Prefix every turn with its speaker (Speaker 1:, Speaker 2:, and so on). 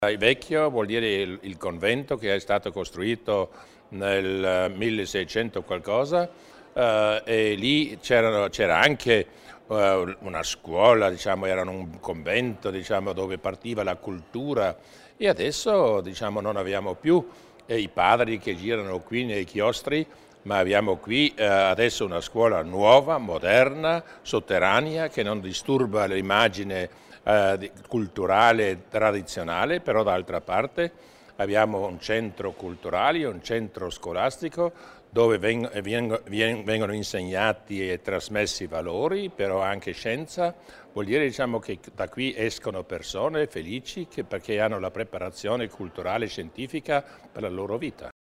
Speaker 1: Il vecchio vuol dire il convento che è stato costruito nel 1600 qualcosa, e lì c'era anche una scuola, diciamo, era un convento, diciamo, dove partiva la cultura, e adesso, diciamo, non abbiamo più i padri che girano qui nei chiostri, ma abbiamo qui adesso una scuola nuova, moderna, sotterranea, che non disturba l'immagine culturale tradizionale, però d'altra parte abbiamo un centro culturale, un centro scolastico dove vengono insegnati e trasmessi valori, però anche scienza. Vuol dire, diciamo, che da qui escono persone felici perché hanno la preparazione culturale e scientifica per la loro vita.